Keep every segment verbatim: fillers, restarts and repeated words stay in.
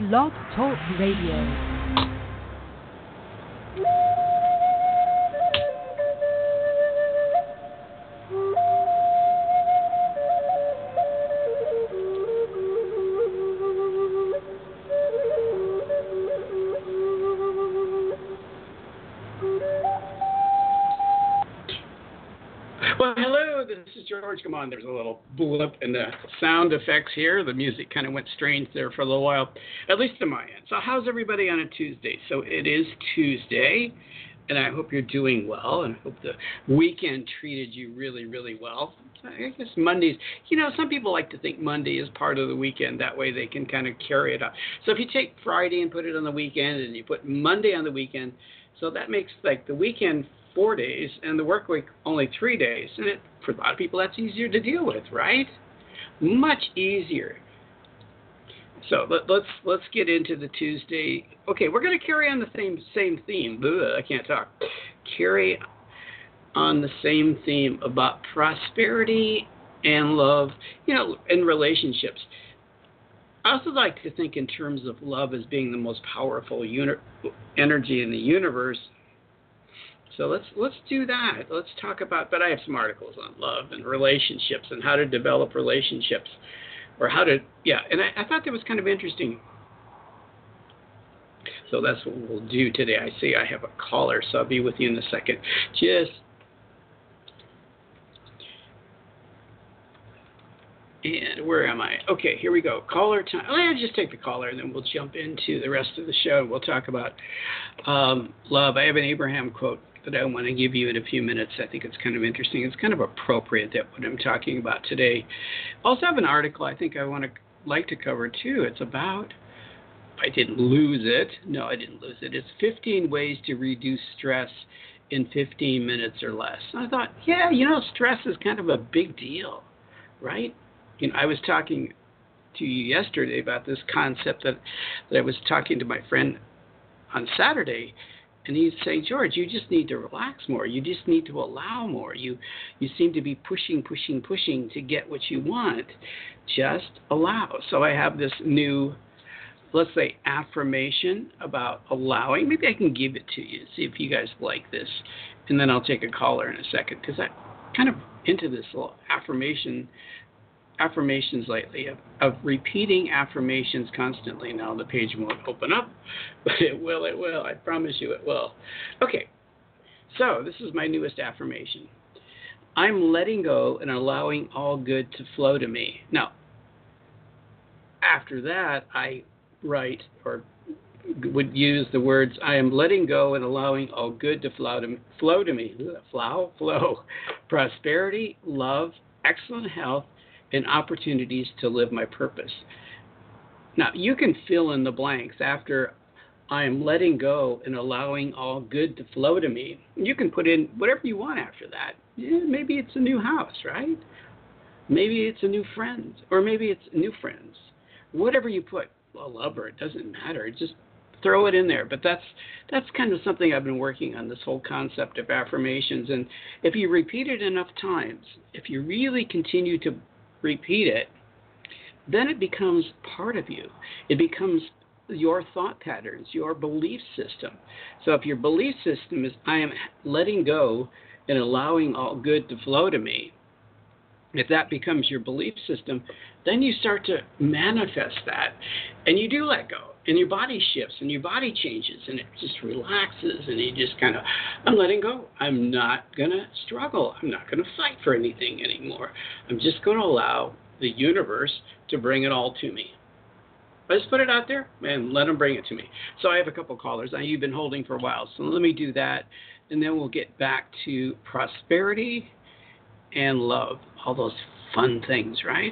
Blog Talk Radio. George, come on, there's a little blip in the sound effects here. The music kind of went strange there for a little while, at least on my end. So how's everybody on a Tuesday? So it is Tuesday, and I hope you're doing well, and I hope the weekend treated you really, really well. I guess Mondays, you know, some people like to think Monday is part of the weekend. That way they can kind of carry it up. So if you take Friday and put it on the weekend, and you put Monday on the weekend, so that makes like the weekend four days and the work week only three days. And it, for a lot of people, that's easier to deal with, right? Much easier. So let, let's let's get into the Tuesday. Okay, we're going to carry on the same same theme. Ugh, I can't talk. Carry on the same theme about prosperity and love, you know, in relationships. I also like to think in terms of love as being the most powerful uni- energy in the universe. So let's let's do that. Let's talk about, but I have some articles on love and relationships and how to develop relationships, or how to, yeah, and I, I thought that was kind of interesting. So that's what we'll do today. I see I have a caller, so I'll be with you in a second. Just, and where am I? Okay, here we go. Caller time. Let's just take the caller, and then we'll jump into the rest of the show. We'll talk about um, love. I have an Abraham quote that I want to give you in a few minutes. I think it's kind of interesting. It's kind of appropriate that what I'm talking about today. I also have an article I think I want to like to cover too. It's about, I didn't lose it. No, I didn't lose it. It's fifteen ways to reduce stress in fifteen minutes or less. And I thought, yeah, you know, stress is kind of a big deal, right? You know, I was talking to you yesterday about this concept that, that I was talking to my friend on Saturday. And he's saying, George, you just need to relax more. You just need to allow more. You you seem to be pushing, pushing, pushing to get what you want. Just allow. So I have this new, let's say, affirmation about allowing. Maybe I can give it to you, see if you guys like this. And then I'll take a caller in a second, because I'm kind of into this little affirmation affirmations lately of, of repeating affirmations constantly. Now the page won't open up, but it will, it will. I promise you it will. Okay, so this is my newest affirmation. I'm letting go and allowing all good to flow to me. Now, after that, I write or would use the words, I am letting go and allowing all good to flow to, flow to me. Flow, flow. Prosperity, love, excellent health, and opportunities to live my purpose. Now, you can fill in the blanks after I am letting go and allowing all good to flow to me. You can put in whatever you want after that. Yeah, maybe it's a new house, right? Maybe it's a new friend, or maybe it's new friends. Whatever you put, a lover, it doesn't matter. Just throw it in there. But that's that's kind of something I've been working on, this whole concept of affirmations. And if you repeat it enough times, if you really continue to repeat it, then it becomes part of you. It becomes your thought patterns, your belief system. So if your belief system is, I am letting go and allowing all good to flow to me, if that becomes your belief system, then you start to manifest that. And you do let go. And your body shifts and your body changes and it just relaxes and you just kind of, I'm letting go. I'm not going to struggle. I'm not going to fight for anything anymore. I'm just going to allow the universe to bring it all to me. I just put it out there and let them bring it to me. So I have a couple callers. Now you've been holding for a while. So let me do that. And then we'll get back to prosperity and love. All those fun things, right?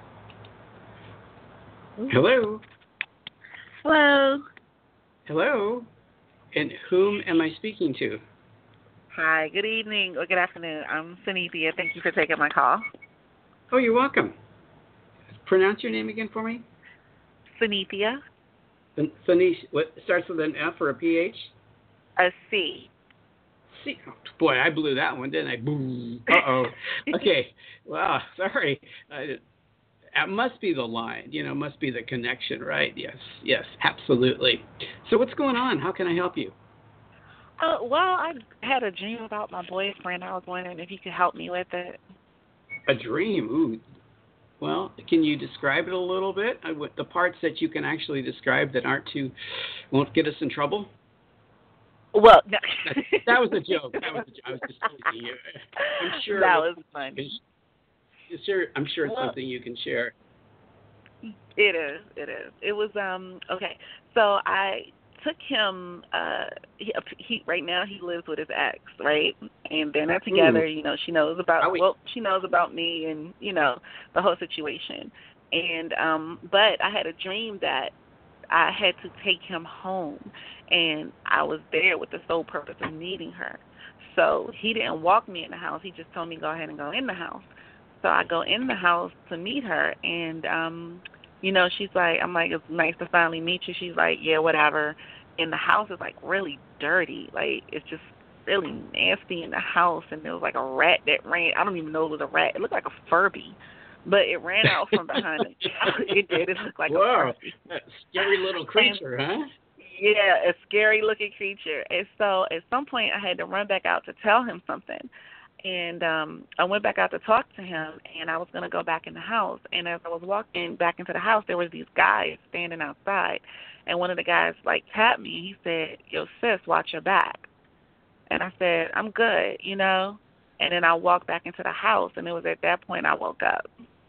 Ooh. Hello. Hello. Hello. And whom am I speaking to? Hi, good evening or good afternoon. I'm Sunithia. Thank you for taking my call. Oh, you're welcome. Pronounce your name again for me. Sunithia. Sunithia. What starts with an F or a P H? A C. C. Oh, boy, I blew that one, didn't I? Boom. Uh-oh. Okay. Wow. Sorry. I, It must be the line, you know, must be the connection, right? Yes, yes, absolutely. So what's going on? How can I help you? Uh, well, I had a dream about my boyfriend. I was wondering if you could help me with it. A dream. Ooh. Well, can you describe it a little bit? Uh, what- The parts that you can actually describe that aren't too, won't get us in trouble? Well, no. That, that was a joke. That was a, I was just teasing you. I'm sure. That it's- was funny. Sure, I'm sure it's Well, something you can share. it is. It is. It was um okay. So I took him. Uh, he, he right now he lives with his ex, right? And they're not together. Mm. You know, she knows about How we- well, she knows about me, and you know the whole situation. And um, but I had a dream that I had to take him home, and I was there with the sole purpose of meeting her. So he didn't walk me in the house. He just told me go ahead and go in the house. So I go in the house to meet her, and um, you know, she's like, I'm like, it's nice to finally meet you. She's like, yeah, whatever. And the house is like really dirty, like it's just really nasty in the house. And there was like a rat that ran. I don't even know it was a rat. It looked like a Furby, but it ran out from behind the couch. It did. It looked like Whoa, a Furby. that scary little creature, huh? Yeah, a scary looking creature. And so at some point I had to run back out to tell him something. And um I went back out to talk to him, and I was going to go back in the house. And as I was walking back into the house, there was these guys standing outside. And one of the guys, like, tapped me. He said, yo, sis, watch your back. And I said, I'm good, you know. And then I walked back into the house, and it was at that point I woke up.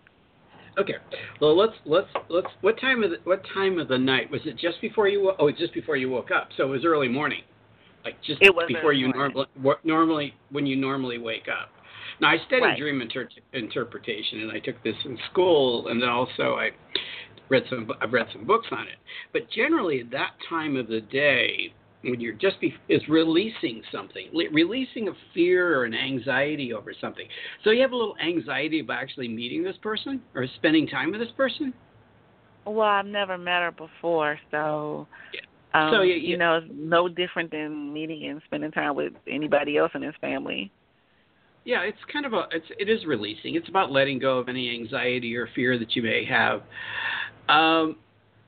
Okay. Well, let's let's let's. What time of the, what time of the night was it? Just before you? wo- Oh, just before you woke up. So it was early morning, like just It was before early you morning. normally wo- normally when you normally wake up. Now I studied Right. dream inter- interpretation, and I took this in school, and then also I read some. I've read some books on it. But generally, at that time of the day, when you're just be, is releasing something, le- releasing a fear or an anxiety over something. So you have a little anxiety about actually meeting this person or spending time with this person. Well, I've never met her before, so Yeah. um, So you, you you know, it's no different than meeting and spending time with anybody else in his family. yeah, it's kind of a it's it is releasing. It's about letting go of any anxiety or fear that you may have. Um,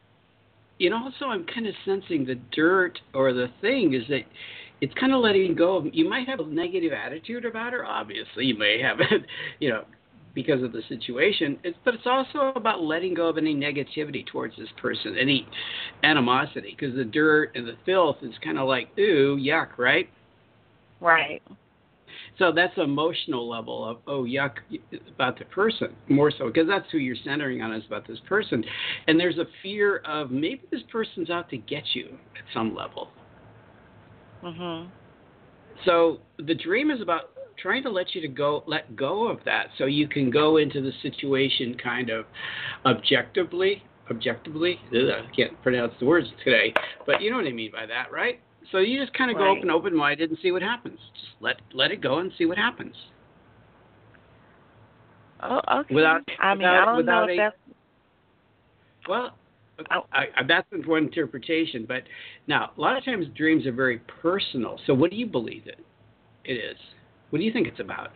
you know, also I'm kind of sensing the dirt or the thing is that it's kind of letting go of. You might have a negative attitude about her. Obviously, you may have it, you know, because of the situation. It's, but it's also about letting go of any negativity towards this person, any animosity, because the dirt and the filth is kind of like, ooh, yuck, right? Right. So that's emotional level of, oh, yuck, about the person, more so, because that's who you're centering on is about this person. And there's a fear of maybe this person's out to get you at some level. Mhm. So the dream is about trying to let you to go, let go of that so you can go into the situation kind of objectively, objectively, ugh, I can't pronounce the words today, but you know what I mean by that, right? So you just kind of go Right. open, open-minded and see what happens. Just let let it go and see what happens. Oh, okay. Without, I mean, without, I don't know without if a, that's. well, Oh. I, I, that's one interpretation. But now, a lot of times dreams are very personal. So what do you believe it, it is? What do you think it's about?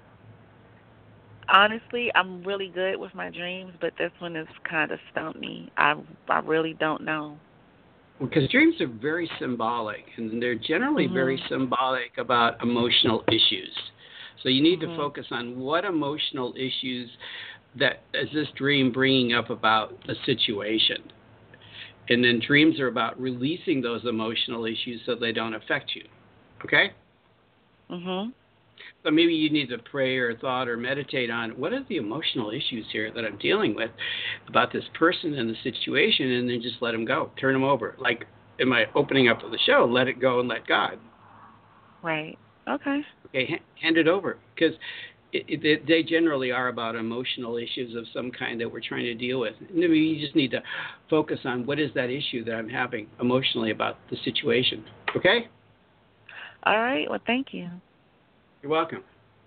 Honestly, I'm really good with my dreams, but this one has kind of stumped me. I I really don't know. Because dreams are very symbolic, and they're generally Mhm. very symbolic about emotional issues. So you need Mhm. to focus on what emotional issues that is this dream bringing up about the situation. And then dreams are about releasing those emotional issues so they don't affect you. Okay? Mhm. So maybe you need to pray or thought or meditate on what are the emotional issues here that I'm dealing with about this person and the situation, and then just let them go, turn them over. Like in my opening up of the show, let it go and let God. Right. Okay. Okay, ha- hand it over because it, it, they generally are about emotional issues of some kind that we're trying to deal with. And maybe you just need to focus on what is that issue that I'm having emotionally about the situation. Okay? All right. Well, thank you. You're welcome.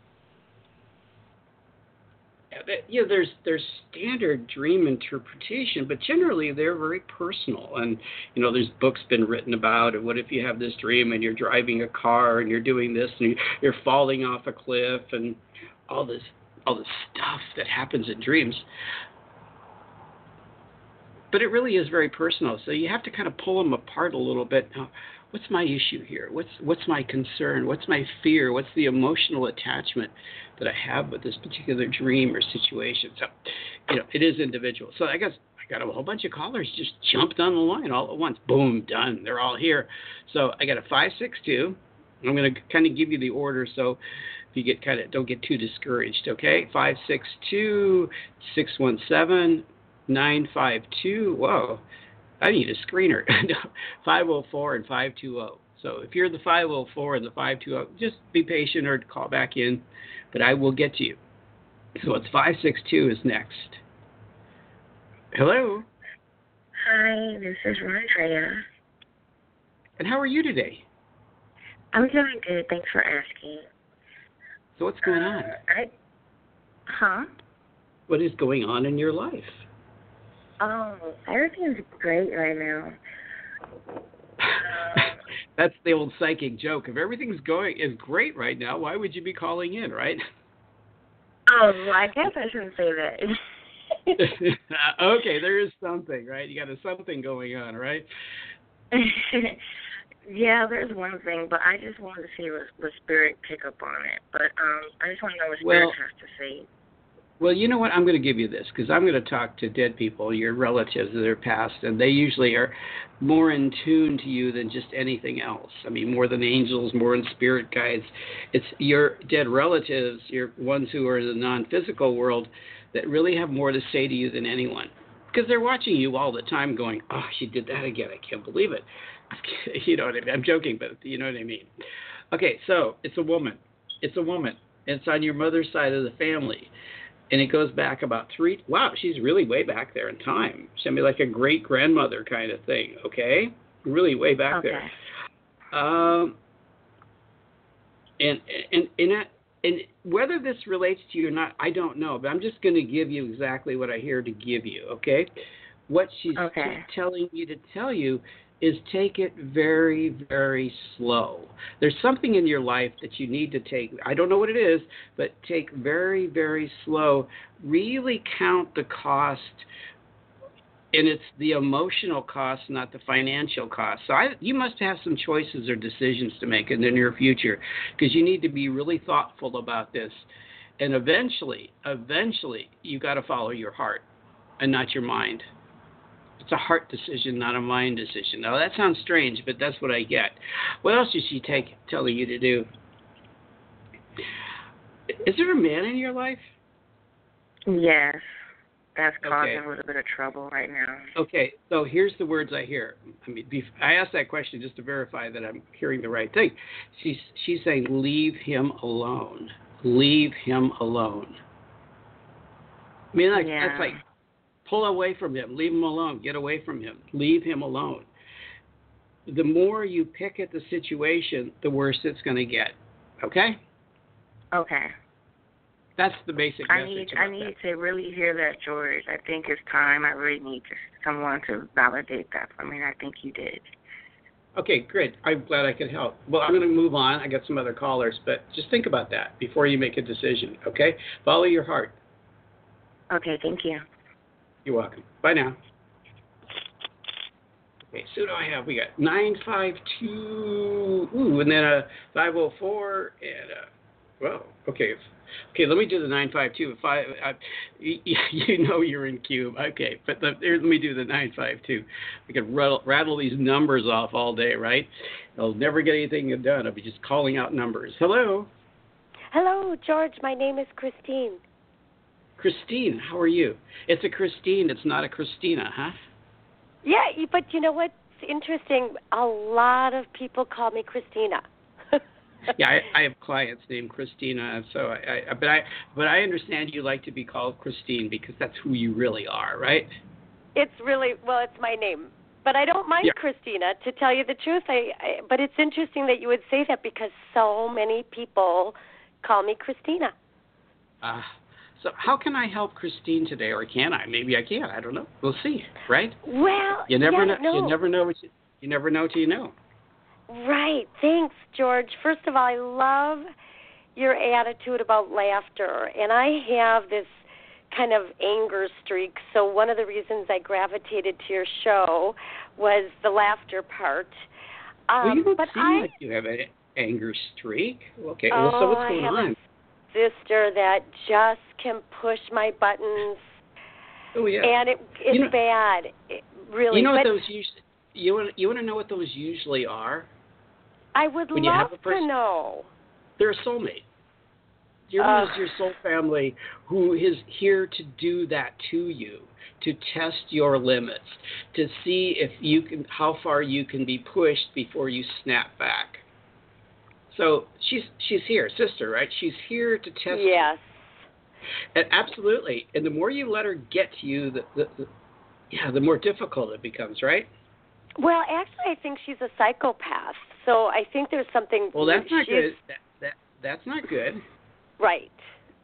Yeah, that- yeah, there's there's standard dream interpretation, but generally they're very personal. And you know, there's books been written about it. What if you have this dream and you're driving a car and you're doing this and you're falling off a cliff and all this all this stuff that happens in dreams. but it really is very personal. So you have to kind of pull them apart a little bit. Now, what's my issue here? What's what's my concern? What's my fear? What's the emotional attachment that I have with this particular dream or situation? So, you know, it is individual. So I guess I got a whole bunch of callers just jumped on the line all at once. Boom, done. They're all here. So I got a five six two. I'm going to kind of give you the order so if you get kind of don't get too discouraged, okay? five six two, six one seven, nine five two. Whoa. I need a screener. five oh four and five two oh. So if you're the five oh four and the five two oh, just be patient or call back in, but I will get to you. So it's five six two is next. Hello. Hi, this is Rondrea. And how are you today? I'm doing good. Thanks for asking. So what's going on? Uh, I, huh? What is going on in your life? Oh, everything's great right now. That's the old psychic joke. If everything's going is great right now, why would you be calling in, right? Oh, well, I guess I shouldn't say that. Okay, there is something, right? You got a something going on, right? Yeah, there's one thing, but I just wanted to see what the spirit pick up on it. But um, I just want to know what spirit well, has to say. Well, you know what? I'm going to give you this because I'm going to talk to dead people, your relatives that are passed, and they usually are more in tune to you than just anything else. I mean, more than angels, more than spirit guides. It's your dead relatives, your ones who are in the non-physical world, that really have more to say to you than anyone because they're watching you all the time going, oh, she did that again. I can't believe it. You know what I mean? I'm joking, but you know what I mean. Okay, so it's a woman. It's a woman. It's on your mother's side of the family. And it goes back about three. Wow, she's really way back there in time. She'll be like a great grandmother kind of thing. Okay, really way back okay. there. Um, and and and that, and whether this relates to you or not, I don't know. But I'm just going to give you exactly what I hear to give you. Okay, what she's okay. telling you to tell you is take it very, very slow. There's something in your life that you need to take. I don't know what it is, but take very, very slow. Really count the cost, and it's the emotional cost, not the financial cost. So I, you must have some choices or decisions to make in the near future because you need to be really thoughtful about this. And eventually, eventually, you got to follow your heart and not your mind. It's a heart decision, not a mind decision. Now, that sounds strange, but that's what I get. What else is she take, telling you to do? Is there a man in your life? Yes. That's causing okay. a little bit of trouble right now. Okay, so here's the words I hear. I mean, I asked that question just to verify that I'm hearing the right thing. She's, she's saying, leave him alone. Leave him alone. I mean, like, yeah. that's like, pull away from him. Leave him alone. Get away from him. Leave him alone. The more you pick at the situation, the worse it's going to get. Okay? Okay. That's the basic I message. need about I need that. to really hear that, George. I think it's time. I really need to, someone to validate that for me. I think you did. Okay, great. I'm glad I could help. Well, I'm going to move on. I got some other callers, but just think about that before you make a decision, okay? Follow your heart. Okay, thank you. You're welcome. Bye now. Okay, so do I have? We got nine five two, ooh, and then a five oh four, and a, well, okay. Okay, let me do the nine five two. Five, I, you, you know you're in Cube. Okay, but the, here, let me do the nine five two. I could rattle, rattle these numbers off all day, right? I'll never get anything done. I'll be just calling out numbers. Hello. Hello, George. My name is Christine. Christine, how are you? It's a Christine. It's not a Christina, huh? Yeah, but you know what's interesting? A lot of people call me Christina. Yeah, I, I have clients named Christina, so I, I, but I, but I understand you like to be called Christine because that's who you really are, right? It's really well, it's my name, but I don't mind yeah. Christina. To tell you the truth, I, I. But it's interesting that you would say that because so many people call me Christina. Ah. Uh, So how can I help Christine today, or can I? Maybe I can. I don't know. We'll see, right? Well, you never yeah, know. No. You never know what you, you never know till you know. Right. Thanks, George. First of all, I love your attitude about laughter, and I have this kind of anger streak. So one of the reasons I gravitated to your show was the laughter part. Um, well, you don't but seem I, like you have an anger streak. Okay, oh, well, so what's going I have on? a sister that just can push my buttons, Oh yeah, and it, it's you know, bad, it, really. You know but what those usually? You want you want to know what those usually are? I would when you love have a person, to know. They're a soulmate. Your Uh, is your soul family who is here to do that to you, to test your limits, to see if you can, how far you can be pushed before you snap back. So she's she's here, sister, right? She's here to test yes. you. And absolutely. And the more you let her get to you, the, the, the yeah, the more difficult it becomes, right? Well, actually, I think she's a psychopath. So I think there's something. Well, that's not she's, good. That, that that's not good. Right.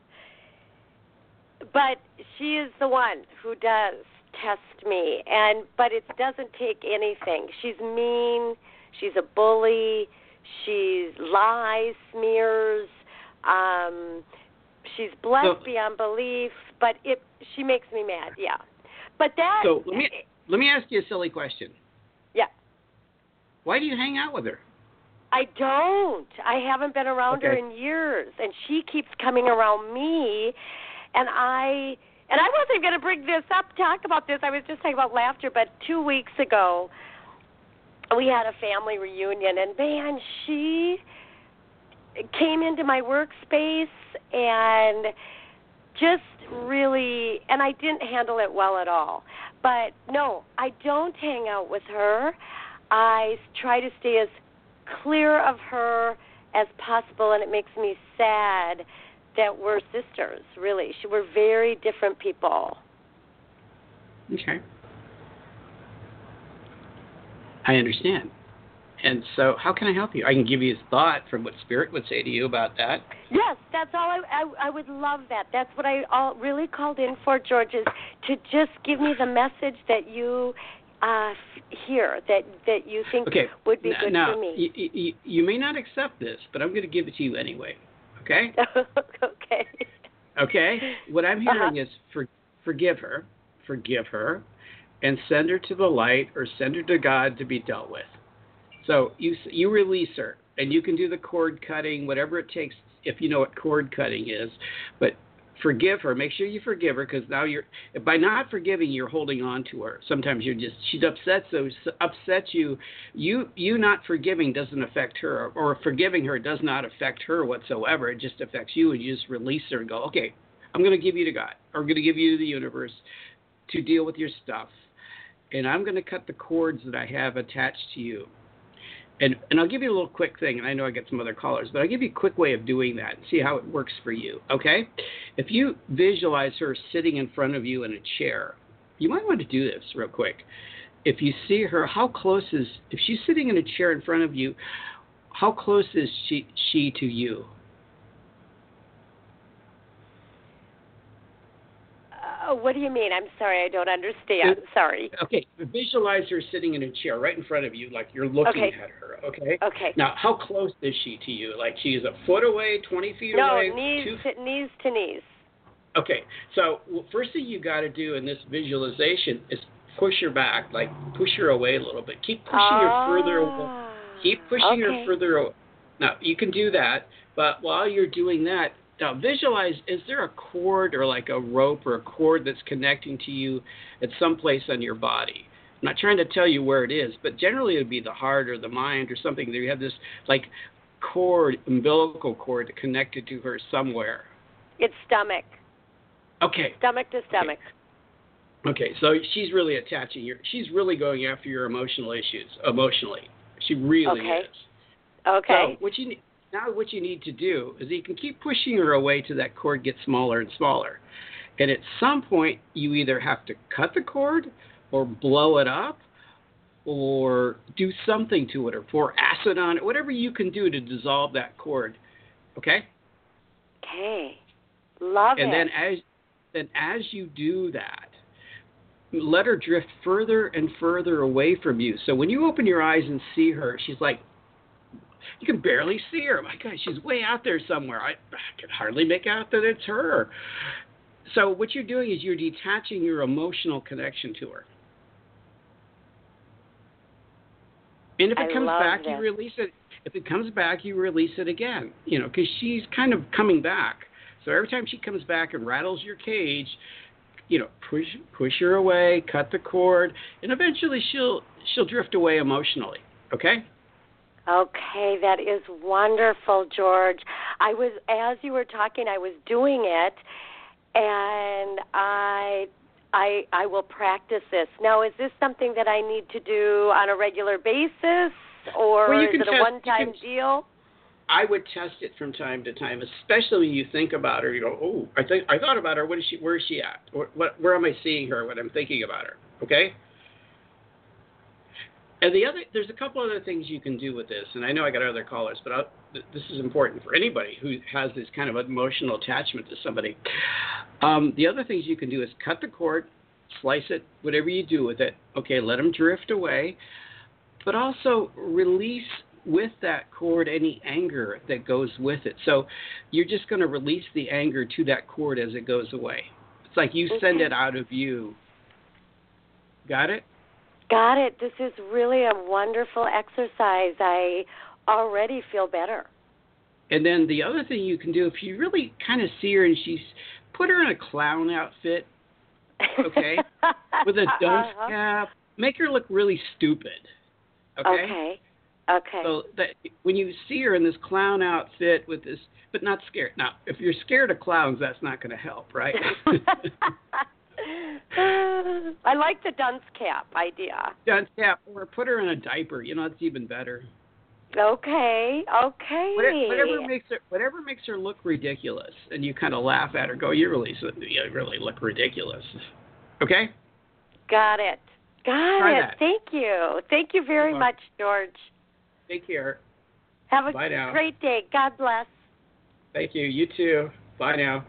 But she is the one who does test me, and but it doesn't take anything. She's mean. She's a bully. She lies, smears. Um, she's blessed So, beyond belief, but it she makes me mad. Yeah. But that. So let me let me ask you a silly question. Yeah. Why do you hang out with her? I don't. I haven't been around Okay. her in years, and she keeps coming around me, and I and I wasn't going to bring this up, talk about this. I was just talking about laughter, but two weeks ago we had a family reunion, and man, she came into my workspace and just really, and I didn't handle it well at all. But no, I don't hang out with her. I try to stay as clear of her as possible, and it makes me sad that we're sisters, really. She, we're very different people. Okay. I understand. And so how can I help you? I can give you a thought from what Spirit would say to you about that. Yes, that's all. I, I, I would love that. That's what I all really called in for, George, is to just give me the message that you uh, hear, that, that you think okay. would be now, good now, for me. You, you, you may not accept this, but I'm going to give it to you anyway. Okay? Okay. Okay? What I'm hearing Uh-huh. is for, forgive her, forgive her, and send her to the light or send her to God to be dealt with. So you you release her, and you can do the cord cutting, whatever it takes, if you know what cord cutting is. But forgive her. Make sure you forgive her, because now you're by not forgiving, you're holding on to her. Sometimes you're just she's upset, so upsets you. You you not forgiving doesn't affect her, or forgiving her does not affect her whatsoever. It just affects you, and you just release her and go, okay, I'm going to give you to God, or I'm going to give you to the universe to deal with your stuff, and I'm going to cut the cords that I have attached to you. And and I'll give you a little quick thing, and I know I got some other callers, but I'll give you a quick way of doing that and see how it works for you, okay? If you visualize her sitting in front of you in a chair, you might want to do this real quick. If you see her, how close is, if she's sitting in a chair in front of you, how close is she, she to you? Uh, what do you mean? I'm sorry, I don't understand. It- sorry. Okay, visualize her sitting in a chair right in front of you, like you're looking Okay. at her, okay? Okay. Now, how close is she to you? Like she's a foot away, twenty feet No, away? knees two to, knees to knees. Okay, so well, first thing you got to do in this visualization is push her back, like push her away a little bit. Keep pushing ah, her further away. Keep pushing okay. her further away. Now, you can do that, but while you're doing that, now visualize, is there a cord or like a rope or a cord that's connecting to you at some place on your body? I'm not trying to tell you where it is, but generally it would be the heart or the mind or something. There you have this like cord, umbilical cord connected to her somewhere. It's stomach. Okay. Stomach to stomach. Okay, so she's really attaching your, she's really going after your emotional issues, emotionally. She really Okay. is. Okay. So what you need, now what you need to do is you can keep pushing her away till that cord gets smaller and smaller. And at some point, you either have to cut the cord or blow it up or do something to it or pour acid on it, whatever you can do to dissolve that cord. Okay? Okay. Love And it. then as then as you do that, let her drift further and further away from you. So when you open your eyes and see her, she's like, you can barely see her. My God, she's way out there somewhere. I, I can hardly make out that it's her. So what you're doing is you're detaching your emotional connection to her. And if it I comes love back, this. you release it. If it comes back, you release it again. You know, because she's kind of coming back. So every time she comes back and rattles your cage, you know, push push her away, cut the cord, and eventually she'll she'll drift away emotionally. Okay? Okay, that is wonderful, George. I was, as you were talking, I was doing it, and I, I, I will practice this. Now, is this something that I need to do on a regular basis, or Well, you is can it a test- one-time you can- deal? I would test it from time to time, especially when you think about her. You go, oh, I think I thought about her. What is she? Where is she at? What, what, where am I seeing her when I'm thinking about her? Okay. And the other, there's a couple other things you can do with this, and I know I got other callers, but I'll, this is important for anybody who has this kind of emotional attachment to somebody. Um, the other things you can do is cut the cord, slice it, whatever you do with it. Okay, let them drift away, but also release with that cord any anger that goes with it. So you're just going to release the anger to that cord as it goes away. It's like you send it out of you. Got it? Got it. This is really a wonderful exercise. I already feel better. And then the other thing you can do, if you really kind of see her and she's, put her in a clown outfit, okay, with a dunce uh-huh. cap, make her look really stupid, okay? Okay. Okay. So that when you see her in this clown outfit with this, but not scared. Now, if you're scared of clowns, that's not going to help, right? I like the dunce cap idea. Dunce cap, or put her in a diaper. You know, it's even better. Okay. Okay. Whatever, whatever makes her, whatever makes her look ridiculous, and you kind of laugh at her, go, you really, you really look ridiculous. Okay. Got it. Got Try it. that. Thank you. Thank you very You're much, George. Take care. Have a Bye now. great day. God bless. Thank you. You too. Bye now.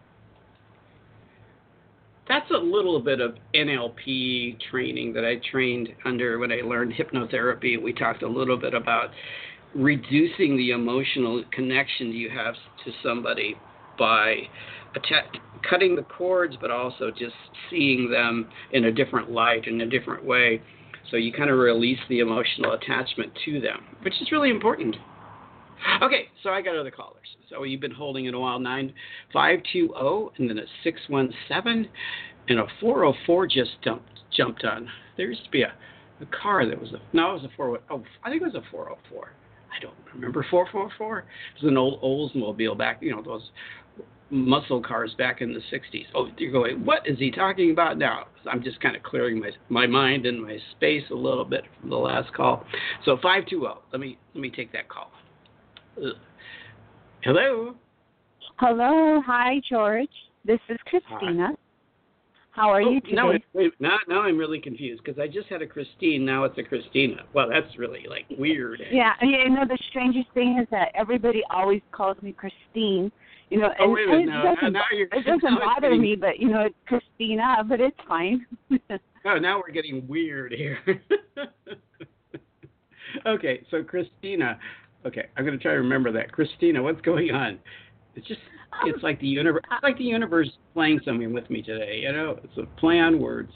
That's a little bit of N L P training that I trained under when I learned hypnotherapy. We talked a little bit about reducing the emotional connection you have to somebody by atta- cutting the cords, but also just seeing them in a different light, in a different way. So you kind of release the emotional attachment to them, which is really important. Okay, so I got other callers. So you've been holding it a while. nine five two zero and then a six one seven and a four oh four just jumped jumped on. There used to be a, a car that was a, no, it was a four oh, I think it was a four oh four. I don't remember four four four. It was an old Oldsmobile back, you know, those muscle cars back in the sixties. Oh, you're going, what is he talking about now? I'm just kind of clearing my my mind and my space a little bit from the last call. So five two zero. Let me let me take that call. Uh, hello. Hello. Hi, George. This is Christina. Hi. How are oh, you today? Now, wait, now, now I'm really confused because I just had a Christine. Now it's a Christina. Well, that's really like weird. Yeah. You know, the strangest thing is that everybody always calls me Christine. You know, oh, and, wait a minute. and it now, doesn't, now you're, it doesn't now bother getting, me, but, you know, it's Christina, but it's fine. oh, now we're getting weird here. Okay, so Christina. Okay, I'm going to try to remember that. Christina, what's going on? It's just, it's like the universe, it's like the universe playing something with me today. You know, it's a play on words.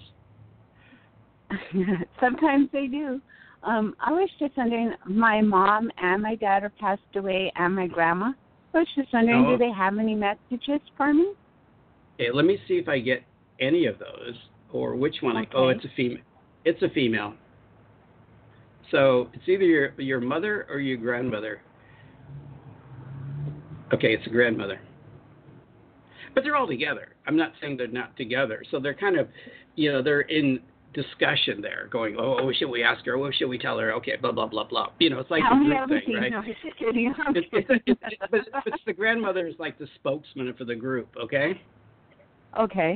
Sometimes they do. Um, I was just wondering, my mom and my dad are passed away, and my grandma. I was just wondering, Oh. do they have any messages for me? Okay, let me see if I get any of those, or which one. Okay. I, oh, it's a female. It's a female. So it's either your your mother or your grandmother. Okay, it's a grandmother. But they're all together. I'm not saying they're not together. So they're kind of, you know, they're in discussion there, going, oh, oh should we ask her? What should we tell her? Okay, blah, blah, blah, blah. You know, it's like I the group have thing, seen, right? no, just kidding. I'm It's, it's, kidding. it's, it's, but it's, it's the grandmother is like the spokesman for the group, okay? Okay.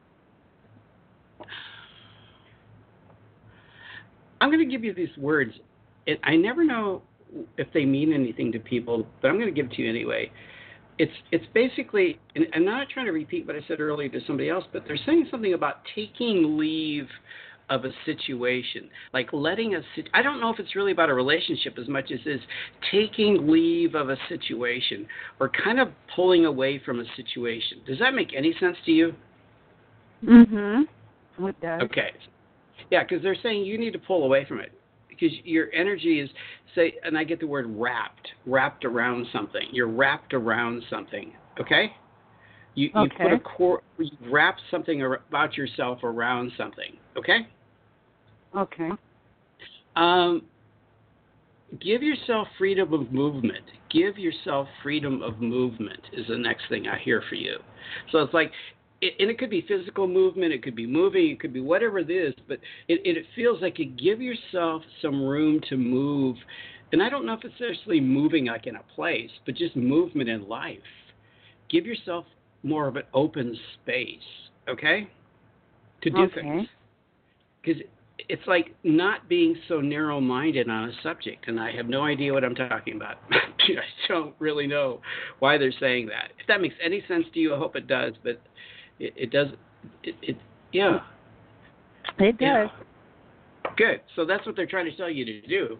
I'm going to give you these words. It, I never know if they mean anything to people, but I'm going to give it to you anyway. It's it's basically, and I'm not trying to repeat what I said earlier to somebody else, but they're saying something about taking leave of a situation, like letting a sit- I don't know if it's really about a relationship as much as is taking leave of a situation or kind of pulling away from a situation. Does that make any sense to you? Mhm. It does. Okay. Yeah, because they're saying you need to pull away from it because your energy is, say, and I get the word wrapped, wrapped around something. You're wrapped around something, okay? You, you Okay. put a core, you wrap something ar- about yourself around something, okay? Okay. Um, give yourself freedom of movement. Give yourself freedom of movement is the next thing I hear for you. So it's like, it, and it could be physical movement, it could be moving, it could be whatever it is, but it, it feels like you give yourself some room to move. And I don't know if it's actually moving like in a place, but just movement in life. Give yourself more of an open space, okay, to do Okay. things. Because it's like not being so narrow-minded on a subject, and I have no idea what I'm talking about. I don't really know why they're saying that. If that makes any sense to you, I hope it does, but it, it does. It, it yeah. It does. Yeah. Good. So that's what they're trying to tell you to do.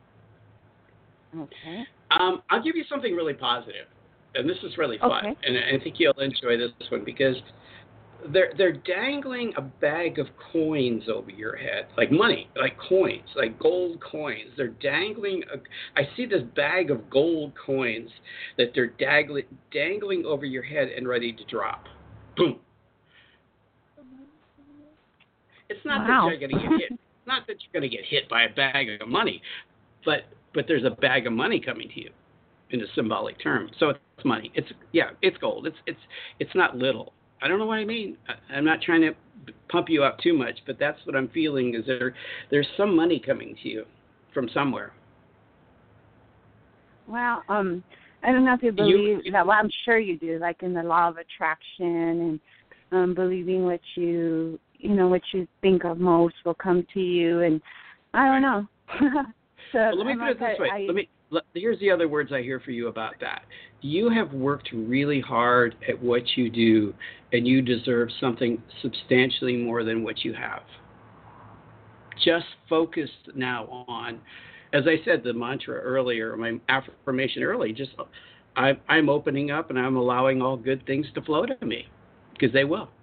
Okay. Um, I'll give you something really positive, and this is really fun, Okay. and I think you'll enjoy this one because they're they're dangling a bag of coins over your head, like money, like coins, like gold coins. They're dangling. A, I see this bag of gold coins that they're dangling dangling over your head and ready to drop. Boom. It's not Wow. that you're going to get hit. It's not that you're going to get hit by a bag of money, but but there's a bag of money coming to you in a symbolic term. So it's money. It's yeah, it's gold. It's it's it's not little. I don't know what I mean. I, I'm not trying to pump you up too much, but that's what I'm feeling. Is there there's some money coming to you from somewhere. Well, um, I don't know if you believe You- that. Well, I'm sure you do, like in the law of attraction and um, believing what you, you know, what you think of most will come to you. And I don't know. so Well, let me I'm put it like, this way. I, Let me. Let, here's the other words I hear for you about that. You have worked really hard at what you do, and you deserve something substantially more than what you have. Just focus now on, as I said, the mantra earlier, my affirmation earlier, just I, I'm opening up and I'm allowing all good things to flow to me, because they will.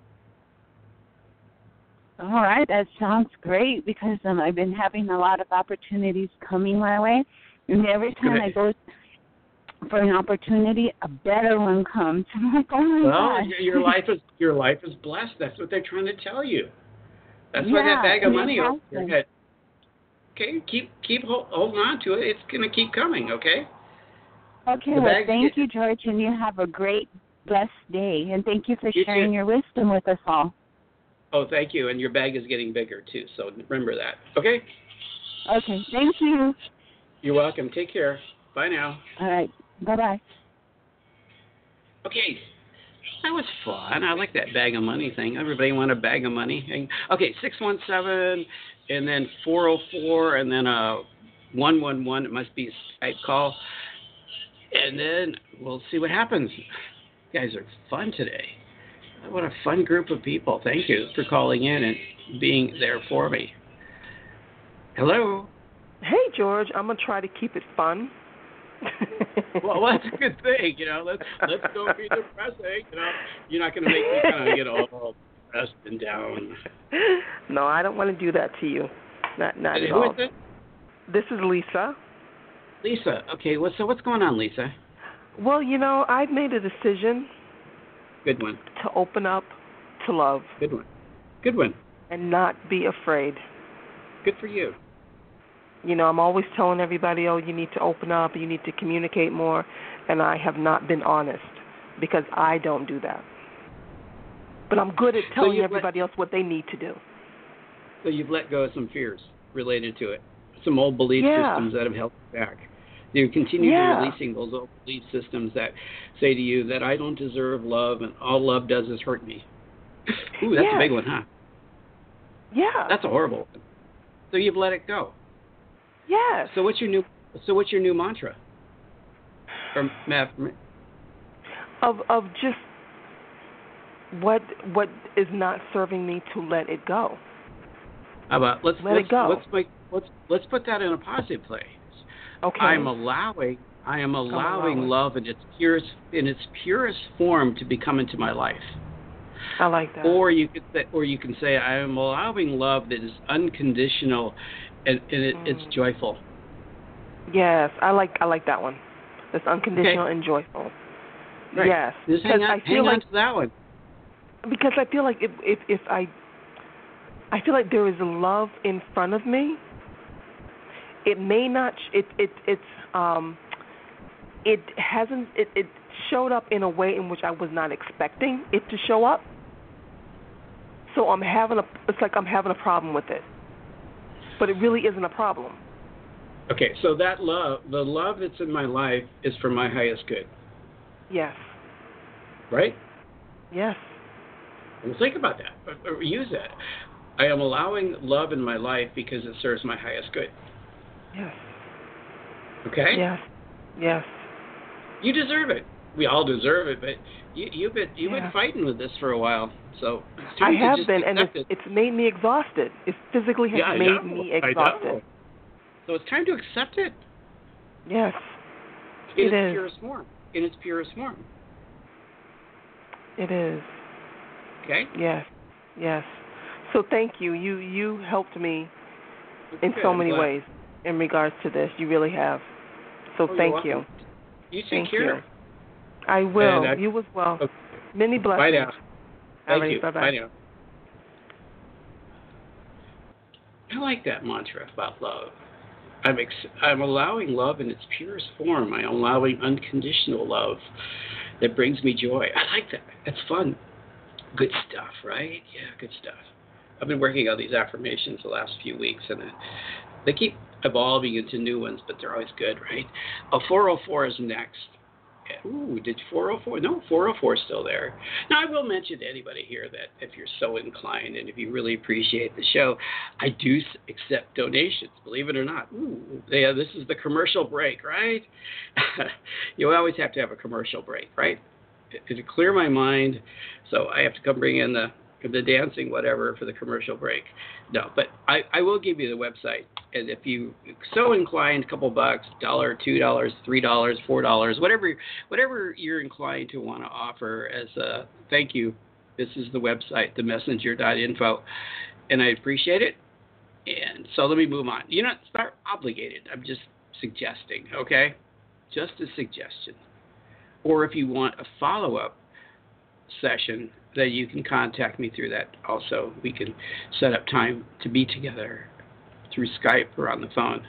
All right, that sounds great because um, I've been having a lot of opportunities coming my way, and every time I go for an opportunity, a better one comes. I'm like, oh my well, gosh. your, your life is your life is blessed. That's what they're trying to tell you. That's why Yeah, that bag of and it money has over your been. head. Okay, keep keep hold, holding on to it. It's gonna keep coming. Okay. Okay, The well, bag- thank you, George, and you have a great, blessed day. And thank you for You sharing too. your wisdom with us all. Oh, thank you. And your bag is getting bigger too. So remember that. Okay. Okay, thank you. You're welcome. Take care. Bye now. All right, bye-bye. Okay. That was fun. I like that bag of money thing. Everybody want a bag of money? Okay, six one seven and then four oh four and then a one one one. It must be a Skype call. And then we'll see what happens. You guys are fun today. What a fun group of people. Thank you for calling in and being there for me. Hello. Hey, George. I'm going to try to keep it fun. Well, that's a good thing, you know. Let's let's go be depressing, you know. You're not going to make me kind of get all depressed and down. No, I don't want to do that to you. Not not And at who all. is it? This is Lisa. Lisa. Okay. Well, so what's going on, Lisa? Well, you know, I've made a decision Good one. to open up to love Good one. Good one. and not be afraid. Good for you. You know, I'm always telling everybody, oh, you need to open up, you need to communicate more, and I have not been honest because I don't do that. But I'm good at telling you've everybody else what they need to do. So you've let go of some fears related to it, some old belief Yeah. systems that have held you back. You continue Yeah. to releasing those old belief systems that say to you that I don't deserve love and all love does is hurt me. Ooh, that's Yes. a big one, huh? Yeah. That's a horrible one. So you've let it go. Yes. So what's your new so what's your new mantra? Or math Of of just what what is not serving me to let it go. How about let's let let's it go. let's make let's let's put that in a positive place. Okay. I'm allowing I am allowing allowing. love in its purest in its purest form to become into my life. I like that. Or you could say, or you can say I am allowing love that is unconditional and, and it, Mm. it's joyful. Yes, I like I like that one. That's unconditional Okay. and joyful. Right. Yes, Just hang because on, I feel hang like on to that one. because I feel like if if if I I feel like there is love in front of me. It may not. It it it's um. It hasn't. It it showed up in a way in which I was not expecting it to show up. So I'm having a. It's like I'm having a problem with it. But it really isn't a problem. Okay, so that love, the love that's in my life, is for my highest good, Yes. right? Yes. Well, think about that. Or, or use that. I am allowing love in my life because it serves my highest good. Yes. Okay? Yes. Yes. You deserve it. We all deserve it, but you, you've been you've Yeah. been fighting with this for a while, so it's I time to have just been, and accept it's, it. it's made me exhausted. It physically has Yeah, I made know. me I exhausted. know. So it's time to accept it Yes. in It its is. purest form. In its purest form. It is. Okay? Yes. Yes. So thank you. You you helped me in Good, so I'm many glad. ways in regards to this. You really have. So Oh, you're thank welcome. you. You take Thank care. you. I will. And I- you as well. Okay. Many Bye blessings. now. Thank Alrighty, you. bye-bye. Bye now. I like that mantra about love. I'm ex- I'm allowing love in its purest form. I'm allowing unconditional love that brings me joy. I like that. That's fun. Good stuff, right? Yeah, good stuff. I've been working on these affirmations the last few weeks, and uh, they keep evolving into new ones, but they're always good, right? Oh, four oh four is next. Ooh, did four oh four? No, four oh four is still there. Now, I will mention to anybody here that if you're so inclined and if you really appreciate the show, I do s- accept donations, believe it or not. Ooh, yeah, this is the commercial break, right? You always have to have a commercial break, right? To clear my mind, so I have to come bring in the the dancing whatever for the commercial break. No, but I, I will give you the website, and if you so inclined, a couple bucks, dollar, two dollars, three dollars, four dollars, whatever whatever you're inclined to want to offer as a thank you. This is the website, the messenger dot info, and I appreciate it. And so let me move on. You're not it's not obligated. I'm just suggesting, okay? Just a suggestion. Or if you want a follow-up session, that you can contact me through that also. We can set up time to be together through Skype or on the phone.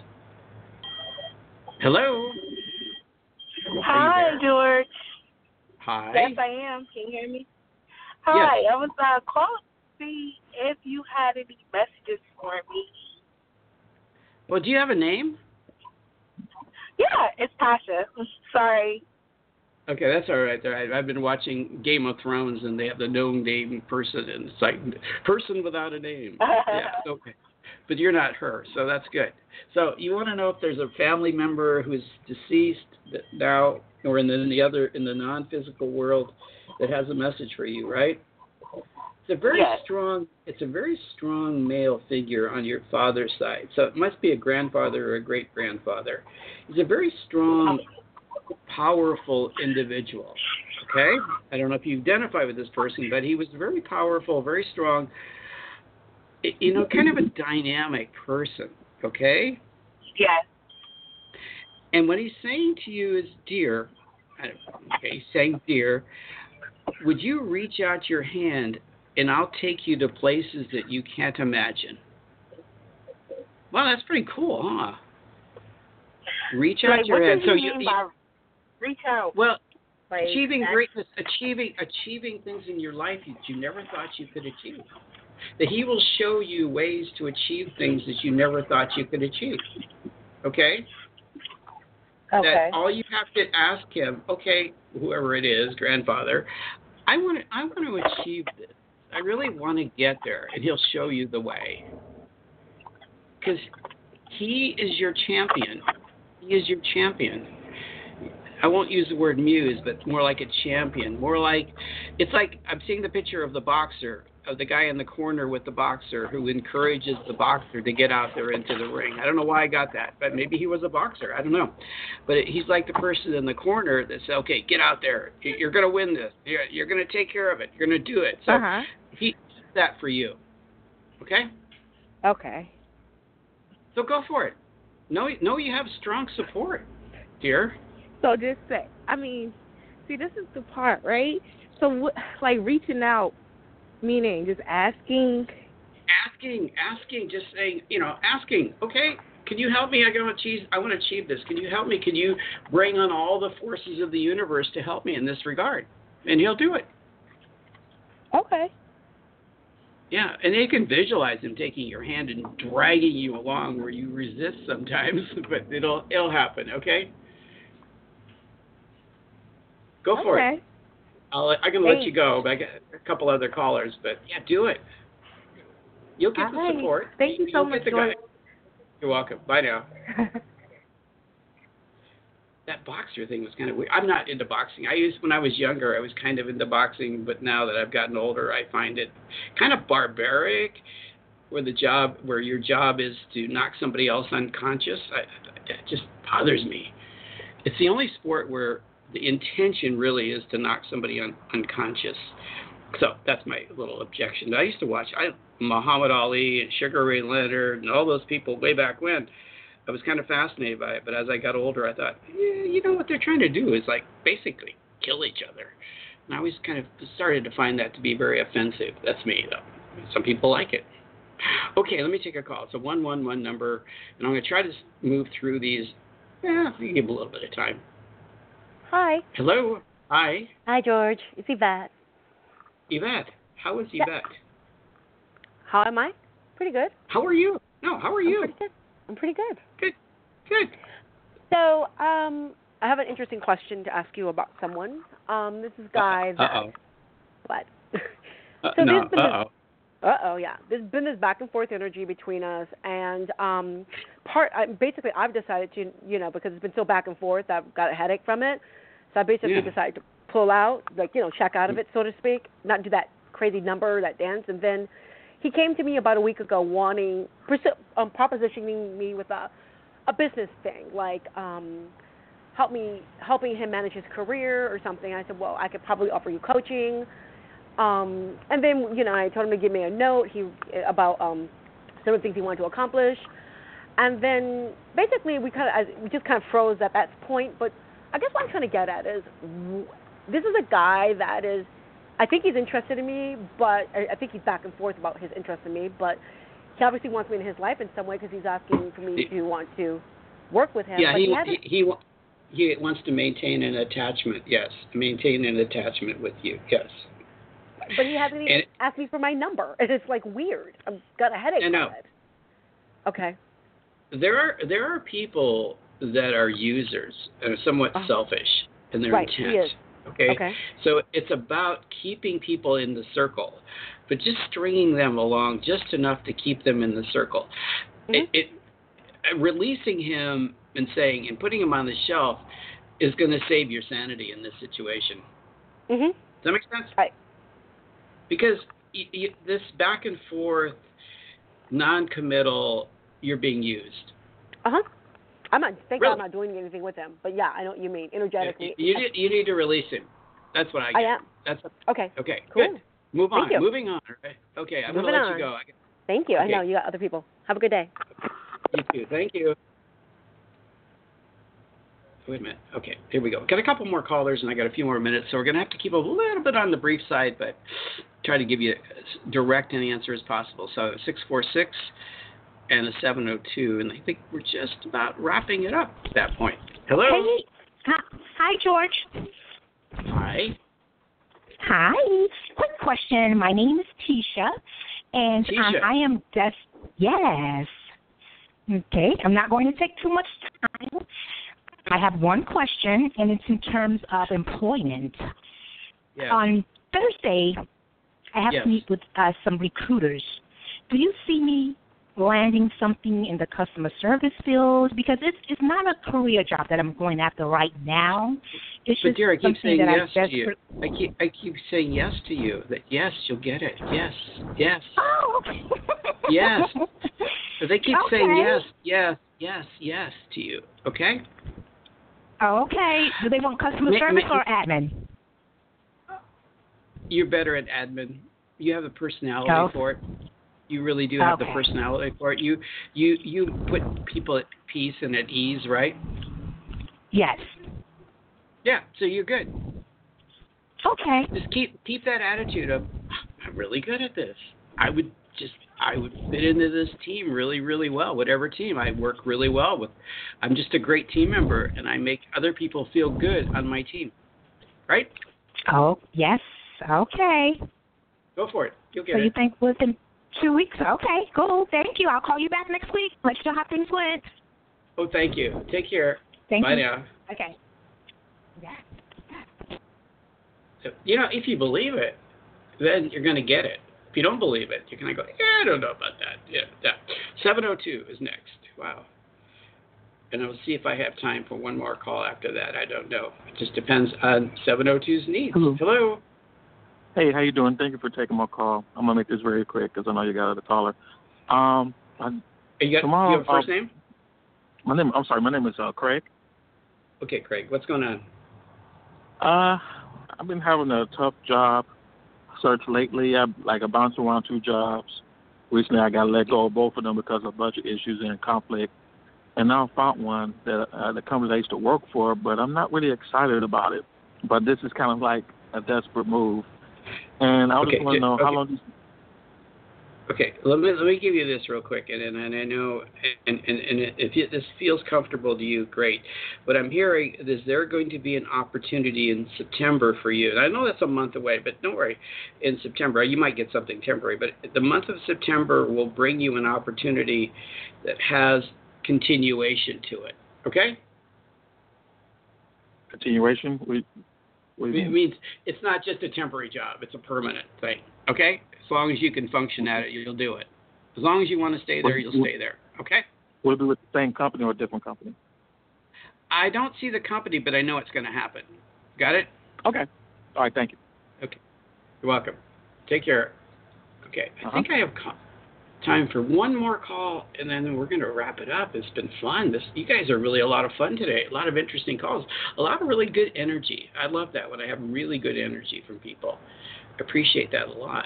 Hello? Hi, George. Hi. Yes, I am. Can you hear me? Hi, I was uh, calling to see if you had any messages for me. Well, do you have a name? Yeah, it's Tasha. Sorry. Okay, that's all right. All right. I've been watching Game of Thrones, and they have the no name person, and it's like person without a name. Yeah, okay. But you're not her, so that's good. So you want to know if there's a family member who's deceased that now, or in the, in the other in the non-physical world, that has a message for you, right? It's a very Yes. strong. It's a very strong male figure on your father's side. So it must be a grandfather or a great grandfather. He's a very strong, powerful individual. Okay? I don't know if you identify with this person, but he was very powerful, very strong, you know, kind of a dynamic person. Okay? Yes. And what he's saying to you is, dear, okay, he's saying, dear, would you reach out your hand and I'll take you to places that you can't imagine? Well, that's pretty cool, huh? Reach out Like, your what hand. do So you you, mean you by reach out? well, Like, achieving that's- greatness, achieving achieving things in your life that you never thought you could achieve. That he will show you ways to achieve things that you never thought you could achieve. Okay? Okay. That all you have to ask him, okay, whoever it is, grandfather, I want to I want to achieve this. I really want to get there, and he'll show you the way. Because he is your champion. He is your champion. I won't use the word muse, but more like a champion. More like, it's like I'm seeing the picture of the boxer of the guy in the corner with the boxer who encourages the boxer to get out there into the ring. I don't know why I got that, but maybe he was a boxer. I don't know. But he's like the person in the corner that says, okay, get out there. You're going to win this. You're, you're going to take care of it. You're going to do it. So uh-huh. he does that for you. Okay? Okay. So go for it. Know, know you have strong support, dear. So just say, I mean, see, this is the part, right? So, like, reaching out, meaning just asking. Asking, asking, just saying, you know, asking, okay, can you help me? I want to achieve, I want to achieve this. Can you help me? Can you bring on all the forces of the universe to help me in this regard? And he'll do it. Okay. Yeah, and you can visualize him taking your hand and dragging you along where you resist sometimes, but it'll it'll happen, okay? Go for okay. it. I'll, I can let you go, but I got a couple other callers, but yeah, do it. You'll get All the right. support. Thank you so You'll much, get the George. guy. You're welcome. Bye now. That boxer thing was kind of weird. I'm not into boxing. I used when I was younger, I was kind of into boxing, but now that I've gotten older, I find it kind of barbaric. Where the job, where your job is to knock somebody else unconscious, I, it just bothers me. It's the only sport where the intention really is to knock somebody un, unconscious. So that's my little objection. I used to watch I, Muhammad Ali and Sugar Ray Leonard and all those people way back when. I was kind of fascinated by it, but as I got older, I thought, yeah, you know what they're trying to do is like basically kill each other. And I always kind of started to find that to be very offensive. That's me, though. Some people like it. Okay, let me take a call. It's a one one one number, and I'm going to try to move through these. Yeah, we give a little bit of time. Hi. Hello. Hi. Hi, George. It's Yvette. Yvette. How is Yeah. Yvette? How am I? Pretty good. How are you? No, how are you? I'm pretty good. I'm pretty good. Good. Good. So, um, I have an interesting question to ask you about someone. Um, this is a guy that. Uh-oh. What? Uh, so no, there's been uh-oh. This, uh-oh, yeah. There's been this back and forth energy between us, and um, part I, basically I've decided to, you know, because it's been so back and forth, I've got a headache from it. So I basically Yeah. decided to pull out, like, you know, check out of it, so to speak, not do that crazy number, that dance. And then he came to me about a week ago wanting, um, propositioning me with a, a business thing, like um, help me, helping him manage his career or something. I said, well, I could probably offer you coaching. Um, and then, you know, I told him to give me a note he about um, some of the things he wanted to accomplish. And then basically we kind of, we just kind of froze at that point. But I guess what I'm trying to get at is this is a guy that is, I think he's interested in me, but I think he's back and forth about his interest in me. But he obviously wants me in his life in some way because he's asking for me to want to work with him. Yeah, but he he, he, he he wants to maintain an attachment. Yes, maintain an attachment with you. Yes. But he hasn't even and, asked me for my number, and it's like weird. I've got a headache I know. from it. Okay. There are there are people that are users and are somewhat Oh. selfish in their Right, intent. he is. Okay? Okay. So it's about keeping people in the circle, but just stringing them along just enough to keep them in the circle. Mm-hmm. It, it releasing him and saying and putting him on the shelf is going to save your sanity in this situation. Mhm. Does that make sense? Right. Because y- y- this back and forth, non-committal, you're being used. Uh huh. I'm not. Thank Really? God I'm not doing anything with him. But yeah, I know what you mean. Energetically. You, you, need, you need to release him. That's what I get. I am. That's Okay. okay. Cool. Good. Move Thank on. you. Moving on. Right? Okay, I'm Moving gonna let on. you go. I can, Thank you. I Okay. know you got other people. Have a good day. you too. Thank you. Wait a minute. Okay, here we go. Got a couple more callers, and I got a few more minutes, so we're gonna have to keep a little bit on the brief side, but try to give you as direct an answer as possible. So six four six and a seven oh two, and I think we're just about wrapping it up at that point. Hello. Hey. Hi, hi, George. Hi. Hi. Quick question. My name is Tisha, and um, Tisha. I am just yes. Okay. I'm not going to take too much time. I have one question, and it's in terms of employment. Yeah. On Thursday, I have Yes. to meet with uh, some recruiters. Do you see me landing something in the customer service field? Because it's it's not a career job that I'm going after right now. It's but just dear, I keep something saying that yes I to you. I keep I keep saying yes to you. That yes, you'll get it. Yes, yes. Oh, okay. Yes. So they keep okay. saying yes, yes, yes, yes to you. Okay. Oh, okay. Do they want customer Ma- service ma- or admin? You're better at admin. You have the personality Oh. for it. You really do have okay. the personality for it. You you you put people at peace and at ease, right? Yes. Yeah. So you're good. Okay. Just keep keep that attitude of I'm really good at this. I would just I would fit into this team really, really well. Whatever team I work really well with. I'm just a great team member, and I make other people feel good on my team. Right? Oh, yes. Okay. Go for it. You'll get so it. you think within two weeks? Okay, cool. Thank you. I'll call you back next week. Let you know how things went. Oh, thank you. Take care. Thank Bye you. now. Okay. Yeah. So, you know, if you believe it, then you're going to get it. If you don't believe it, you're going to go, yeah, I don't know about that. Yeah, yeah. seven oh two is next. Wow. And I'll see if I have time for one more call after that. I don't know. It just depends on seven oh two's needs. Hello. Hello. Hey, how you doing? Thank you for taking my call. I'm going to make this very quick because I know you got a caller. Um, I, you got tomorrow, you have a first uh, name? My name, I'm sorry, my name is uh, Craig. Okay, Craig. What's going on? Uh, I've been having a tough job search lately. I like I bounced around two jobs. Recently, I got let go of both of them because of budget issues and conflict. And now I found one that uh, the company I used to work for, but I'm not really excited about it. But this is kind of like a desperate move. And I Okay, just want to know okay. how long. These... Okay, let me let me give you this real quick, and and, and I know, and and, and if you, this feels comfortable to you, great. What I'm hearing is there going to be an opportunity in September for you, and I know that's a month away, but don't worry. In September, you might get something temporary, but the month of September will bring you an opportunity that has continuation to it. Okay? Continuation. We. It means it's not just a temporary job; it's a permanent thing. Okay? As long as you can function at it, you'll do it. As long as you want to stay there, you'll stay there. Okay? Will it be with the same company or a different company? I don't see the company, but I know it's going to happen. Got it? Okay. All right. Thank you. Okay. You're welcome. Take care. Okay. I Uh-huh. think I have co- time for one more call, and then we're going to wrap it up. It's been fun. This, you guys are really a lot of fun today. A lot of interesting calls. A lot of really good energy. I love that when I have really good energy from people. Appreciate that a lot.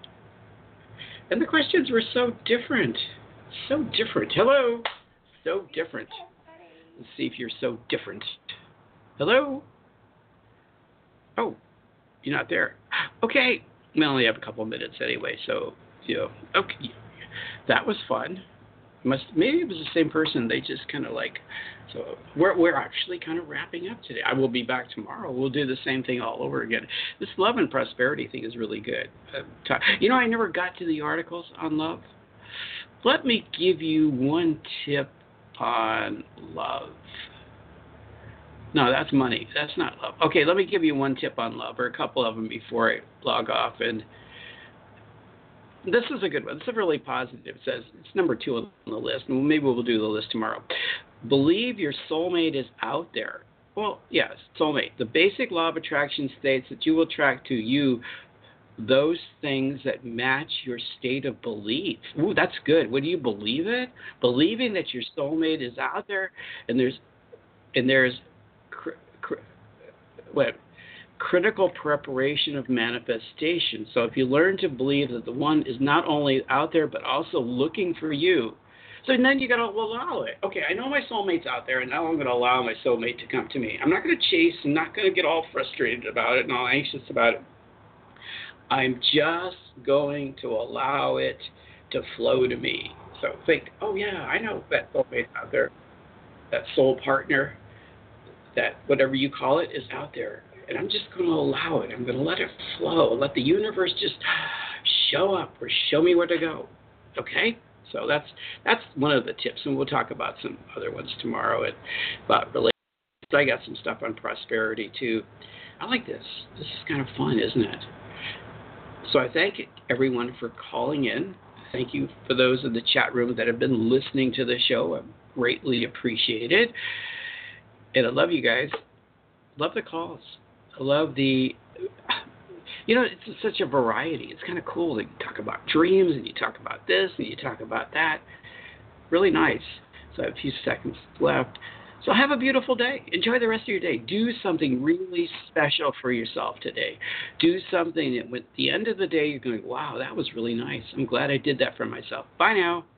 And the questions were so different. So different. Hello. So different. Let's see if you're so different. Hello. Oh, you're not there. Okay. We only have a couple of minutes anyway, so, you know, okay. That was fun. Must maybe it was the same person. They just kind of like, so we're we're actually kind of wrapping up today. I will be back tomorrow. We'll do the same thing all over again. This love and prosperity thing is really good. Uh, you know, I never got to the articles on love. Let me give you one tip on love. No, that's money. That's not love. Okay, let me give you one tip on love, or a couple of them before I log off. And this is a good one. It's a really positive. It says it's number two on the list. And maybe we'll do the list tomorrow. Believe your soulmate is out there. Well, yes, soulmate. The basic law of attraction states that you will attract to you those things that match your state of belief. Ooh, that's good. When you believe it, believing that your soulmate is out there, and there's and there's cr- cr- what critical preparation of manifestation. So if you learn to believe that the one is not only out there but also looking for you, so then you got to allow it. Okay, I know my soulmate's out there, and now I'm going to allow my soulmate to come to me. I'm not going to chase. I'm not going to get all frustrated about it and all anxious about it. I'm just going to allow it to flow to me. So think, oh yeah, I know that soulmate out there, that soul partner, that whatever you call it is out there. And I'm just going to allow it. I'm going to let it flow. Let the universe just show up or show me where to go. Okay? So that's that's one of the tips. And we'll talk about some other ones tomorrow and about relationships. I got some stuff on prosperity too. I like this. This is kind of fun, isn't it? So I thank everyone for calling in. Thank you for those in the chat room that have been listening to the show. I greatly appreciate it. And I love you guys. Love the calls. I love the, you know, it's such a variety. It's kind of cool that you talk about dreams and you talk about this and you talk about that. Really nice. So I have a few seconds left. So have a beautiful day. Enjoy the rest of your day. Do something really special for yourself today. Do something that at the end of the day you're going, wow, that was really nice. I'm glad I did that for myself. Bye now.